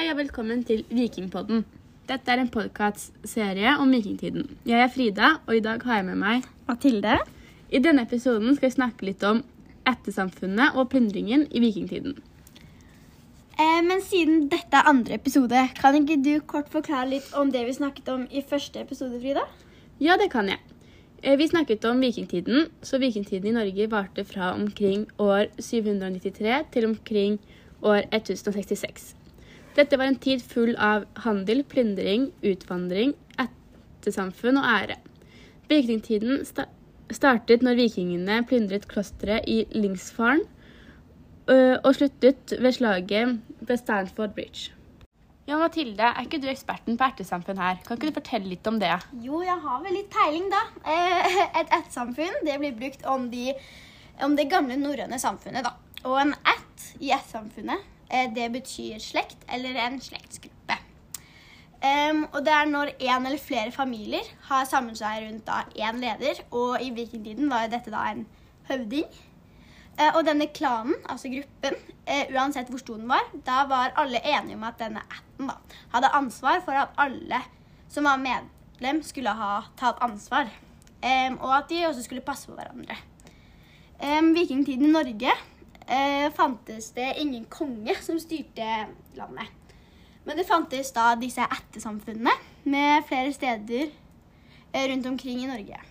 Hei og velkommen til Vikingpodden. Dette er en podcastserie om vikingtiden. Jeg er Frida, og i dag har jeg med meg Mathilde. I denne episoden skal vi snakke litt om ættesamfunnet og plyndringen i vikingtiden. Men siden dette er andre episode, kan ikke du kort forklare litt om det vi snakket om i første episode, Frida? Ja, det kan jeg. Vi snakket om vikingtiden, så vikingtiden i Norge varte fra omkring år 793 til omkring år 1066. Dette var en tid full av handel, plyndring, utvandring, ættesamfunn og ære. Vikingtiden startet når vikingene plyndret klosteret i Lyngsfaren og sluttet ved slaget ved Stamford Bridge. Ja, Mathilde, er ikke du eksperten på ættesamfunn her? Kan ikke du fortelle litt om det? Jo, jeg har vel litt peiling da. Et ættesamfunn, det blir brukt om det gamle norrøne samfunnet da. Og en ætt i ættesamfunnet, det betyr slekt eller en slektsgruppe. Og det er når en eller flere familier har samlet seg rundt da en leder, og i vikingtiden var dette da en høvding. Og denne klanen, altså gruppen, uansett hvor stor den var, da var alle enige om at denne ætten da, hadde ansvar for at alle som var medlem skulle ha tatt ansvar. Og at de også skulle passe på hverandre. Vikingtiden i Norge fantes det ingen konge som styrte landet. Men det fantes da disse ættesamfunnene med flere steder rundt omkring i Norge.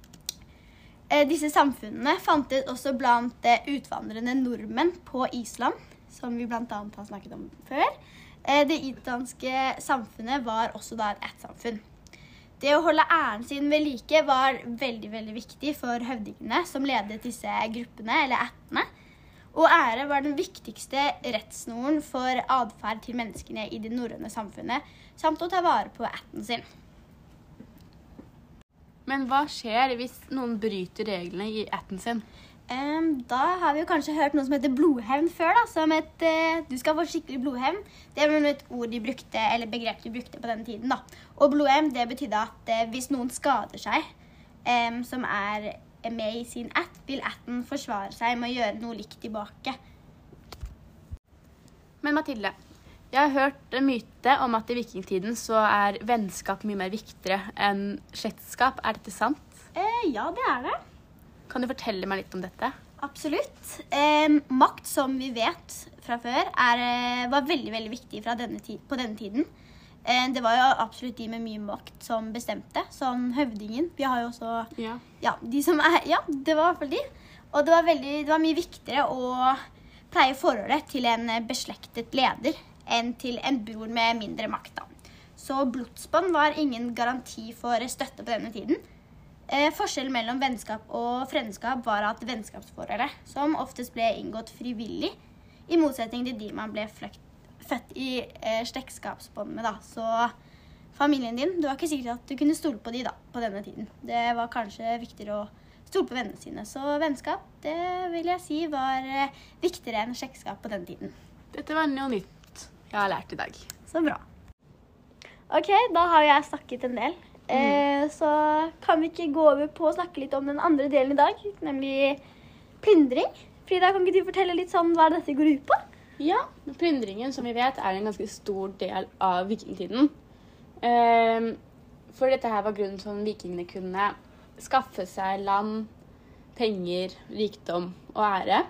Disse samfunnene fantes også blant utvandrende nordmenn på Island, som vi blant annet har snakket om før. Det islandske samfunnet var også da et ættesamfunn. Det å holde æren sin ved like var veldig, veldig viktig for høvdingene som ledet disse gruppene eller ættene. Og ære var den viktigste rettsnoren for adferd til menneskene i det norrøne samfunnet, samt å ta vare på ætten sin. Men hva skjer hvis noen bryter reglene i ætten sin? Da har vi jo kanskje hørt noe som heter blodhevn før da, som du skal få skikkelig blodhevn. Det var et ord de brukte, eller begrep de brukte på den tiden da. Og blodhevn, det betydde at hvis noen skader seg, som er med i sin ætt, vil ætten forsvare seg med å gjøre noe likt tilbake. Men Mathilde, jeg har hørt en myte om at i vikingtiden så er vennskap mye mer viktigere enn slektskap. Er dette sant? Ja, det er det. Kan du fortelle meg litt om dette? Absolutt. Makt, som vi vet fra før, var veldig, veldig viktig på denne tiden. Det var jo absolutt de med mye makt som bestemte, som høvdingen. Vi har jo også, de som det var i hvert fall de. Og det var mye viktigere å pleie forholdet til en beslektet leder enn til en bror med mindre makt da. Så blodsbånd var ingen garanti for støtte på denne tiden. Forskjellen mellom vennskap og fremmedskap var at vennskapsforholdet, som oftest ble inngått frivillig, i motsetning til de man ble født i slektskapsbånd med da. Så familien din, du var ikke sikker at du kunne stole på de da, på denne tiden. Det var kanskje viktigere å stole på vennene sine. Så vennskap, det vil jeg si var viktigere enn slektskap på den tiden. Dette var noe nytt jeg har lært i dag. Så bra. Ok, da har jeg snakket en del. Så kan vi ikke gå over på å snakke litt om den andre delen i dag, nemlig plyndring. Frida, kan ikke du fortelle litt sånn hva dette går ut på? Ja, plyndringen som vi vet er en ganske stor del av vikingtiden. For dette her var grunnen som vikingene kunne skaffe seg land, penger, rikdom og ære.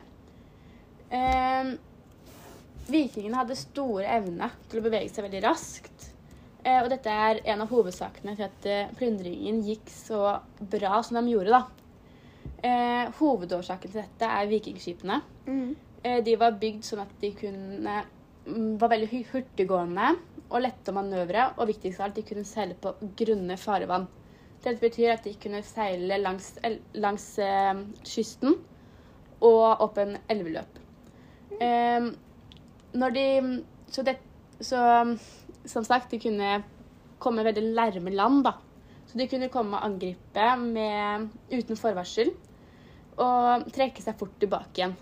Vikingene hadde store evne til å bevege seg veldig raskt, og dette er en av hovedsakene til at plyndringen gikk så bra som de gjorde da. Hovedårsaken til dette er vikingskipene. De var bygd sånn at de var veldig hurtiggående og lette å manøvre, og viktigst av alt, de kunne seile på grunne farevann. Dette betyr at de kunne seile langs kysten og opp en elveløp. Som sagt, de kunne komme veldig nærme land da. Så de kunne komme og angripe uten forvarsel og trekke seg fort tilbake igjen.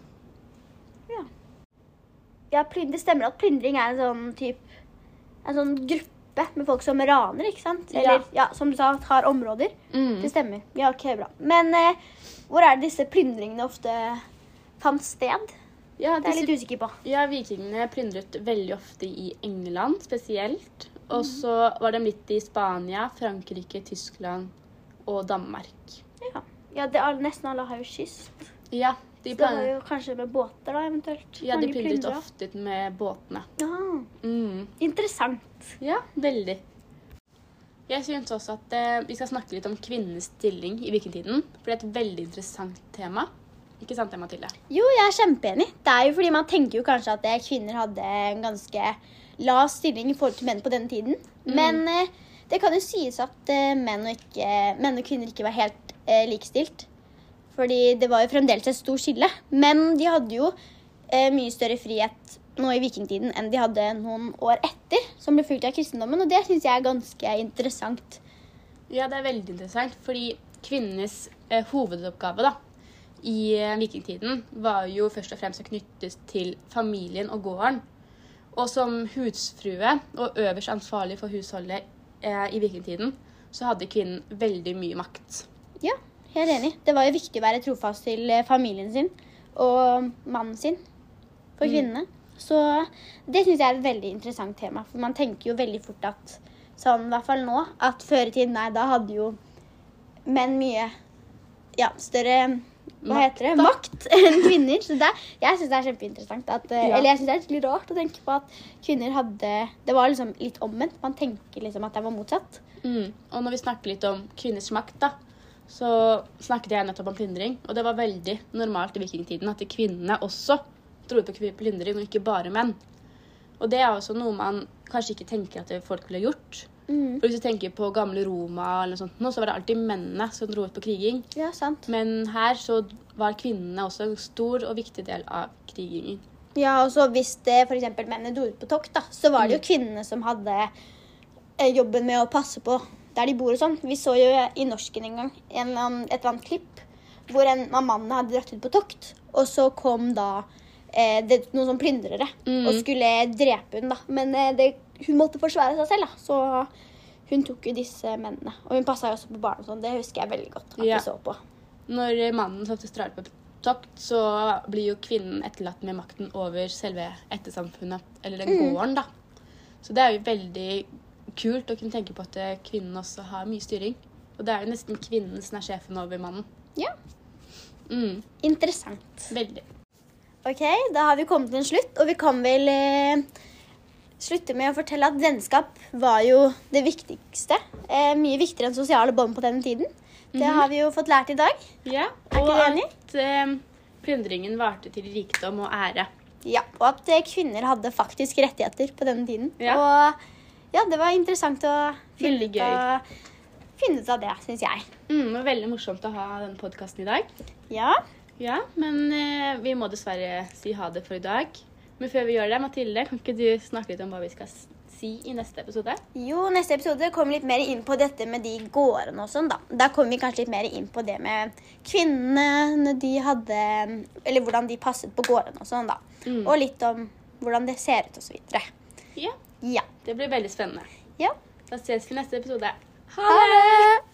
Ja, det stemmer at plyndring er en sånn gruppe med folk som raner, ikke sant? Eller, som du sa, tar områder. Det stemmer. Ja, ok, bra. Men hvor er det disse plyndringene ofte fant sted? Ja, Det er jeg litt usikker på. Ja, vikingene plyndret veldig ofte i England, spesielt. Og så var de litt i Spania, Frankrike, Tyskland og Danmark. Ja, nesten alle har jo kyst. Ja, Det var jo kanskje med båter da, eventuelt. Ja, de Mange plyndret plyndret. ofte med båtene. Ja, Mm. interessant. Ja, veldig. Jeg synes også at vi skal snakke litt om kvinnens stilling i vikingtiden, for det er et veldig interessant tema. Ikke sant, Mathilde? Jo, jeg er kjempeenig. Det er jo fordi man tenker jo kanskje at kvinner hadde en ganske lav stilling i forhold til menn på denne tiden. Men det kan jo sies at menn og kvinner ikke var helt likestilt. Fordi det var jo fremdeles et stort skille. Men de hadde jo mye større frihet nå i vikingtiden enn de hadde noen år etter, som ble fulgt av kristendommen. Og det synes jeg er ganske interessant. Ja, det er veldig interessant, fordi kvinnenes hovedoppgave da, i vikingtiden var jo først og fremst å knyttes til familien og gården. Og som husfrue og øverst ansvarlig for husholdet i vikingtiden, så hadde kvinnen veldig mye makt. Ja, helt enig. Det var jo viktig å være trofast til familien sin og mannen sin for kvinnene. Så det synes jeg er et veldig interessant tema, for man tenker jo veldig fort at, sånn i hvert fall nå, at før i tiden, da hadde jo menn mye større makt enn kvinner. Så jeg synes det er kjempeinteressant. Eller jeg synes det er litt rart å tenke på at kvinner hadde, det var liksom litt omvendt. Man tenker liksom at det var motsatt. Og når vi snakker litt om kvinners makt da, så snakket jeg nettopp om plyndring. Og det var veldig normalt i vikingtiden at kvinnene også dro på plyndring, og ikke bare menn. Og det er også noe man kanskje ikke tenker at folk ville gjort. For hvis du tenker på gamle Roma eller noe sånt, så var det alltid mennene som dro ut på kriging. Ja, sant. Men her så var kvinnene også en stor og viktig del av krigingen. Ja, og så hvis det for eksempel mennene dro ut på tokt da, så var det jo kvinnene som hadde jobben med å passe på der de bor og sånn. Vi så jo i norsken en gang et eller annet klipp hvor en av mannene hadde dratt ut på tokt, og så kom da noen som plyndrere og skulle drepe hun da. Men hun måtte forsvare seg selv da, så hun tok jo disse mennene. Og hun passet jo også på barn og sånn, det husker jeg veldig godt at vi så på. Når mannen som drar på tokt, så blir jo kvinnen etterlatt med makten over selve ettersamfunnet, eller den gården da. Så det er jo veldig kult å kunne tenke på at kvinnen også har mye styring. Og det er jo nesten kvinnen som er sjefen over mannen. Ja. Interessant. Veldig. Ok, da har vi kommet til en slutt, og vi kan vel slutte med å fortelle at vennskap var jo det viktigste. Mye viktigere enn sosiale bånd på denne tiden. Det har vi jo fått lært i dag. Ja, og at plyndringen varte til rikdom og ære. Ja, og at kvinner hadde faktisk rettigheter på denne tiden. Ja. Og ja, det var interessant å finne ut av det, synes jeg. Det var veldig morsomt å ha denne podcasten i dag. Ja. Ja, men vi må dessverre si ha det for i dag. Men før vi gjør det, Mathilde, kan ikke du snakke litt om hva vi skal si i neste episode? Jo, neste episode kommer litt mer inn på dette med de gårdene og sånn da. Da kommer vi kanskje litt mer inn på det med kvinnene når de hadde, eller hvordan de passet på gårdene og sånn da. Og litt om hvordan det ser ut og så videre. Ja, det blir veldig spennende. Ja. Da ses vi i neste episode. Ha det!